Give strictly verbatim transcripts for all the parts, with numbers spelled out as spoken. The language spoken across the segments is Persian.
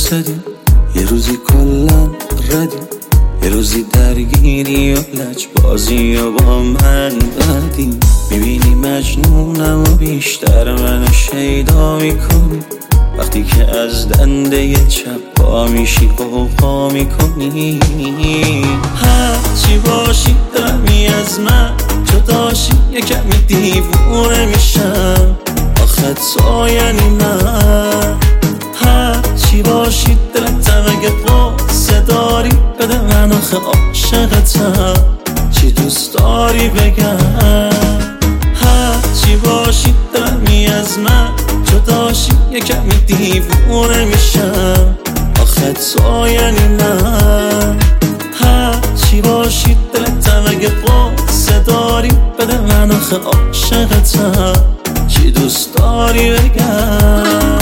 وایسادی، یه روزی کلن ردی، یه روزی درگیری و لج بازی و با من بدی. میبینی مجنونم و بیشتر منو شیدا میکنی، وقتی که از دنده چپ پا میشی قوقا میکنی. هرچی باشی دمی از من جداشی، یه کمی دیوونه میشم، آخه تو یعنی من. هرچی باشی دلتم اگه قصه داری بده من، آخه عاشقتم، چی دوست داری بگم. هرچی باشی دمی از من جداشی، یه کمی دیوونه میشم، آخه تو یعنی من. هرچی باشی دلتم اگه قصه داری بده من، آخه عاشقتم، چی دوست داری بگم.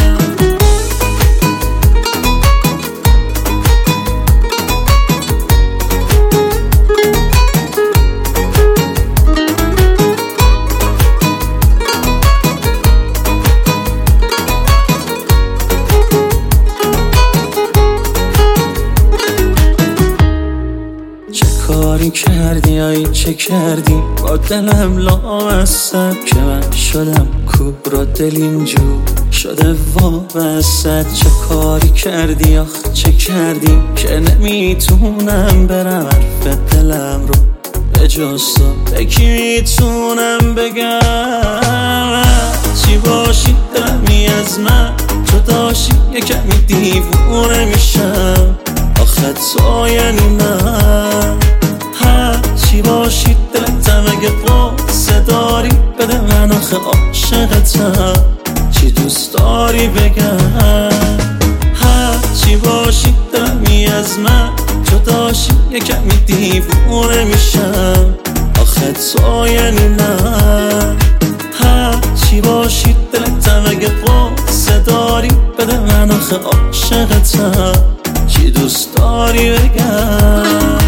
کاری کردی آی چه کردی با دلم لامصب، که من شدم کور و دل اینجور شده وابسته. چه کاری کردی آخ چه کردی که نمیتونم برم حرف دلم رو به جز تو به کی میتونم بگم. چی باشی دمی از من جداشی، یه کمی دیوونه میشم، آخه تو یعنی من. هرچی باشی دلتم اگه قصه داری بده من، آخه عاشقتم، چی دوست داری بگم. هرچی باشی دمی از من جداشی، یه کمی دیوونه میشم، آخه تو یعنی من. هرچی باشی دلتم اگه قصه داری بده من، آخه عاشقتم، چی دوست داری بگم.